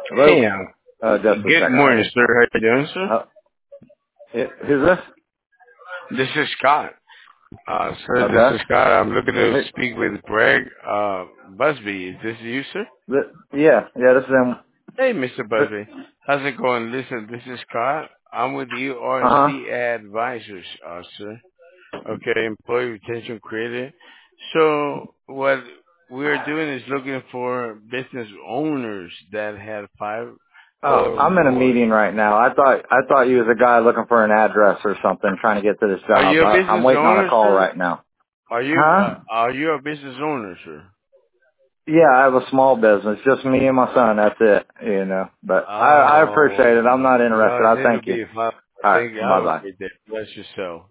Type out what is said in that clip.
Hello? Hey, Just a good second. I morning, need, sir. How you doing, sir? who's this? This is Scott. Sir, this Okay. is Scott. I'm looking to Hey, speak with Greg Busby. Is this you, sir? yeah, this is him. Hey, Mr. Busby. How's it going? Listen, this is Scott. I'm with Uh-huh. URC Advisors, sir. Okay, Employee Retention Credit. So what we're doing is looking for business owners that have five Oh, or I'm in a more. meeting right now. I thought you was a guy looking for an address or something, trying to get to this Are job. you a I'm business waiting on a owner, call sir? right now. Are you Huh? are you a business owner, sir? Yeah, I have a small business, just me and my son. That's it, you know. But I appreciate it. I'm Oh not interested. no, I this will thank you. be fun. All right. Thank you. Bye Have a bye. great day. Bless yourself.